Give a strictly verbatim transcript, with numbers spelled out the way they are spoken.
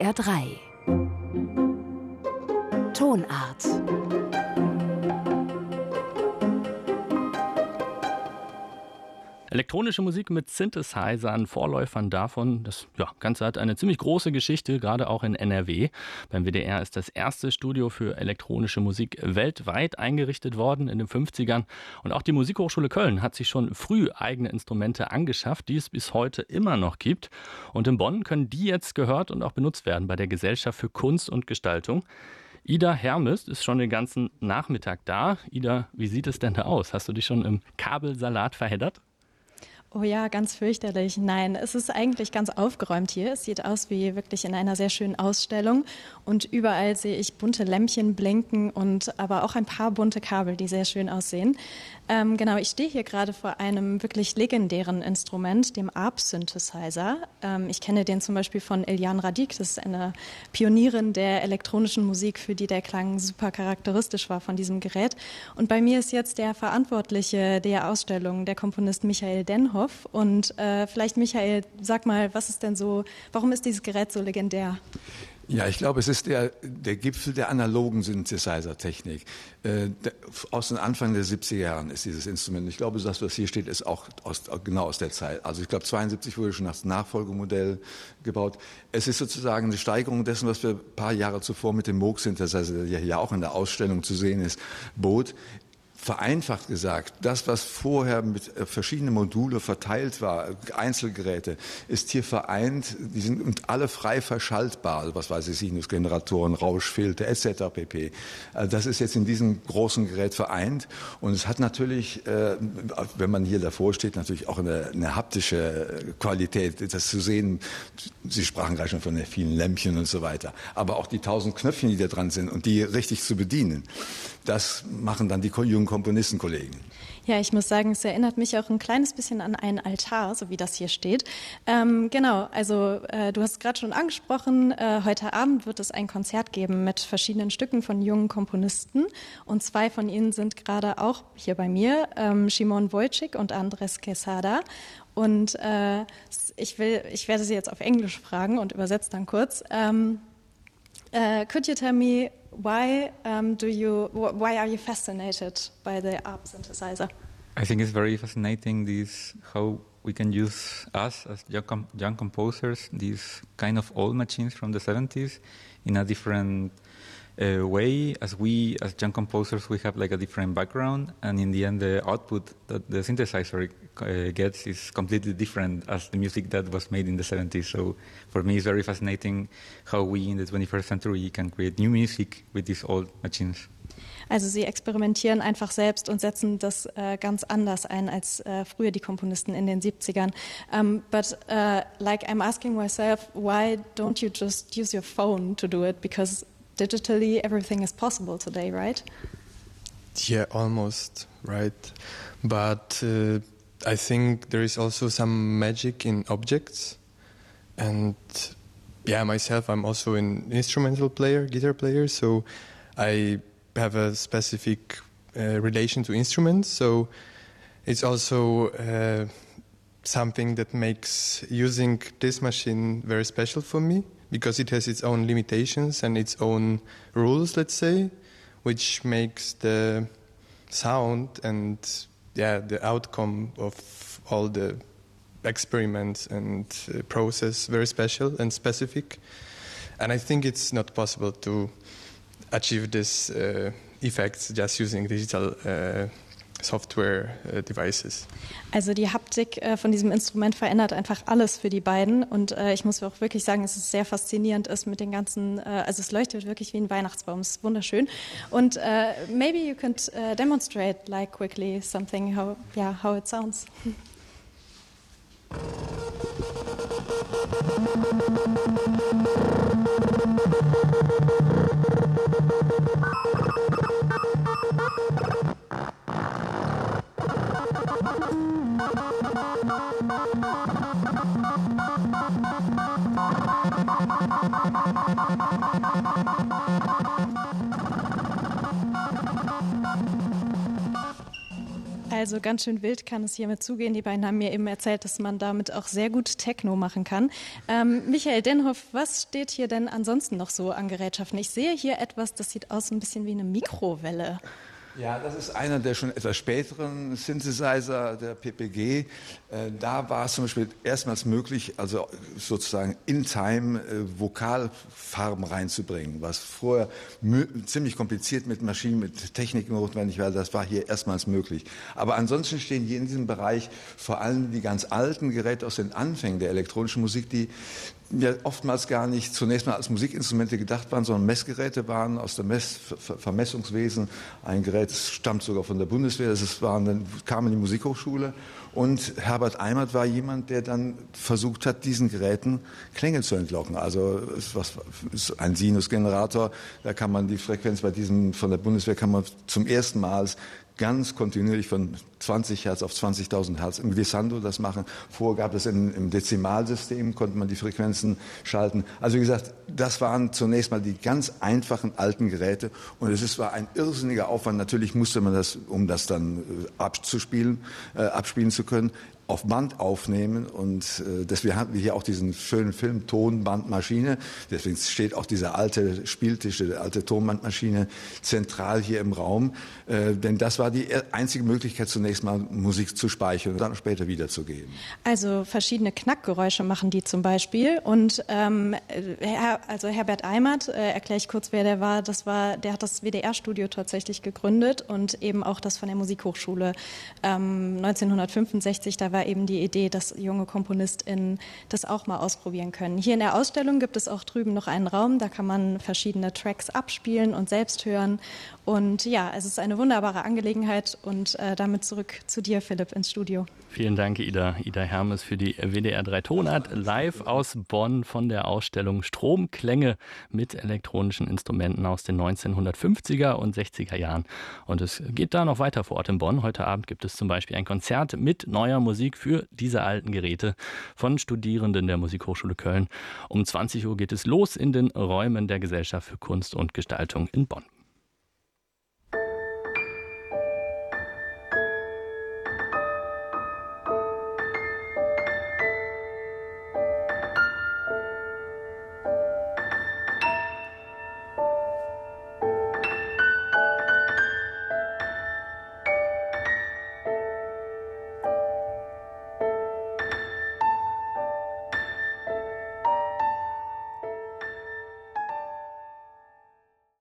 R drei. Tonart. Elektronische Musik mit Synthesizern, Vorläufern davon. Das ja, Ganze hat eine ziemlich große Geschichte, gerade auch in N R W. Beim W D R ist das erste Studio für elektronische Musik weltweit eingerichtet worden in den fünfzigern. Und auch die Musikhochschule Köln hat sich schon früh eigene Instrumente angeschafft, die es bis heute immer noch gibt. Und in Bonn können die jetzt gehört und auch benutzt werden bei der Gesellschaft für Kunst und Gestaltung. Ida Hermes ist schon den ganzen Nachmittag da. Ida, wie sieht es denn da aus? Hast du dich schon im Kabelsalat verheddert? Oh ja, ganz fürchterlich. Nein, es ist eigentlich ganz aufgeräumt hier. Es sieht aus wie wirklich in einer sehr schönen Ausstellung. Und überall sehe ich bunte Lämpchen blinken und aber auch ein paar bunte Kabel, die sehr schön aussehen. Ähm, genau, ich stehe hier gerade vor einem wirklich legendären Instrument, dem A R P-Synthesizer. Ähm, ich kenne den zum Beispiel von Eliane Radic. Das ist eine Pionierin der elektronischen Musik, für die der Klang super charakteristisch war von diesem Gerät. Und bei mir ist jetzt der Verantwortliche der Ausstellung, der Komponist Michael Denhoff. Und äh, vielleicht, Michael, sag mal, was ist denn so, warum ist dieses Gerät so legendär? Ja, ich glaube, es ist der, der Gipfel der analogen Synthesizer-Technik. Äh, der, aus den Anfang der siebziger Jahren ist dieses Instrument. Ich glaube, das, was hier steht, ist auch aus, genau aus der Zeit. Also ich glaube, zweiundsiebzig wurde schon das Nachfolgemodell gebaut. Es ist sozusagen eine Steigerung dessen, was wir ein paar Jahre zuvor mit dem Moog-Synthesizer, der ja auch in der Ausstellung zu sehen ist, bot. Vereinfacht gesagt, das, was vorher mit verschiedenen Modulen verteilt war, Einzelgeräte, ist hier vereint, die sind und alle frei verschaltbar, also was weiß ich, Sinusgeneratoren, Rauschfilter et cetera pp. Das ist jetzt in diesem großen Gerät vereint und es hat natürlich, wenn man hier davor steht, natürlich auch eine, eine haptische Qualität, das zu sehen. Sie sprachen gerade schon von den vielen Lämpchen und so weiter, aber auch die tausend Knöpfchen, die da dran sind und die richtig zu bedienen, das machen dann die jungen Komponistenkollegen. Ja, ich muss sagen, es erinnert mich auch ein kleines bisschen an einen Altar, so wie das hier steht. Ähm, genau, also äh, du hast es gerade schon angesprochen, äh, heute Abend wird es ein Konzert geben mit verschiedenen Stücken von jungen Komponisten und zwei von ihnen sind gerade auch hier bei mir, ähm, Szymon Wojcik und Andres Quesada. Und äh, ich, will, ich werde sie jetzt auf Englisch fragen und übersetze dann kurz. Um, uh, could you tell me Why um, do you? Why are you fascinated by the A R P synthesizer? I think it's very fascinating. This how we can use us as young, com- young composers these kind of old machines from the seventies in a different uh, way. As we, as young composers, we have like a different background, and in the end, the output that the synthesizer uh, gets is completely different as the music that was made in the seventies. So for me, it's very fascinating how we in the twenty-first century can create new music with these old machines. Also sie experimentieren einfach selbst und setzen das äh, ganz anders ein als äh, früher die Komponisten in den siebzigern. Um, but uh, like I'm asking myself, why don't you just use your phone to do it? Because digitally everything is possible today, right? Yeah, almost, right. But uh, I think there is also some magic in objects. And yeah, myself, I'm also an instrumental player, guitar player, so I have a specific uh, relation to instruments. So it's also uh, something that makes using this machine very special for me, because it has its own limitations and its own rules, let's say, which makes the sound and yeah the outcome of all the experiments and uh, process very special and specific. And I think it's not possible to achieve this uh, effects just using digital uh, Software uh, devices. Also die Haptik äh, von diesem Instrument verändert einfach alles für die beiden und äh, ich muss auch wirklich sagen, dass es sehr faszinierend ist mit den ganzen, äh, also es leuchtet wirklich wie ein Weihnachtsbaum, es ist wunderschön und uh, maybe you could uh, demonstrate like quickly something how, yeah, how it sounds. Also ganz schön wild kann es hiermit zugehen. Die beiden haben mir eben erzählt, dass man damit auch sehr gut Techno machen kann. Ähm, Michael Denhoff, was steht hier denn ansonsten noch so an Gerätschaften? Ich sehe hier etwas, das sieht aus ein bisschen wie eine Mikrowelle. Ja, das ist einer der schon etwas späteren Synthesizer der P P G. Äh, da war es zum Beispiel erstmals möglich, also sozusagen in Time äh, Vokalfarben reinzubringen, was vorher ziemlich kompliziert mit Maschinen, mit Technik notwendig war. Das war hier erstmals möglich. Aber ansonsten stehen hier in diesem Bereich vor allem die ganz alten Geräte aus den Anfängen der elektronischen Musik, die ja oftmals gar nicht zunächst mal als Musikinstrumente gedacht waren, sondern Messgeräte waren aus dem Mess Ver Vermessungswesen. Ein Gerät stammt sogar von der Bundeswehr, das war, dann kam in die Musikhochschule und Herbert Eimert war jemand, der dann versucht hat, diesen Geräten Klänge zu entlocken. Also es was, ist ein Sinusgenerator, da kann man die Frequenz bei diesem von der Bundeswehr kann man zum ersten Mal ganz kontinuierlich von zwanzig Hertz auf zwanzigtausend Hertz im Glissando das machen. Vorher gab es in, im Dezimalsystem, konnte man die Frequenzen schalten. Also wie gesagt, das waren zunächst mal die ganz einfachen alten Geräte und es ist, war ein irrsinniger Aufwand. Natürlich musste man das, um das dann äh, abzuspielen, äh, abspielen zu können, auf Band aufnehmen und äh, deswegen hatten wir hier auch diesen schönen Film Tonbandmaschine. Deswegen steht auch dieser alte Spieltisch, die alte Tonbandmaschine zentral hier im Raum, äh, denn das war die einzige Möglichkeit zunächst mal Musik zu speichern und dann später wiederzugeben. Also verschiedene Knackgeräusche machen die zum Beispiel und ähm, Herr, also Herbert Eimert, äh, erkläre ich kurz, wer der war. Das war, der hat das W D R-Studio tatsächlich gegründet und eben auch das von der Musikhochschule ähm, neunzehnhundertfünfundsechzig. Da war eben die Idee, dass junge KomponistInnen das auch mal ausprobieren können. Hier in der Ausstellung gibt es auch drüben noch einen Raum, da kann man verschiedene Tracks abspielen und selbst hören. Und ja, es ist eine wunderbare Angelegenheit und äh, damit zurück zu dir, Philipp, ins Studio. Vielen Dank, Ida. Ida Hermes für die W D R drei Tonart live aus Bonn von der Ausstellung Stromklänge mit elektronischen Instrumenten aus den neunzehnhundertfünfziger und sechziger Jahren. Und es geht da noch weiter vor Ort in Bonn. Heute Abend gibt es zum Beispiel ein Konzert mit neuer Musik für diese alten Geräte von Studierenden der Musikhochschule Köln. Um zwanzig Uhr geht es los in den Räumen der Gesellschaft für Kunst und Gestaltung in Bonn.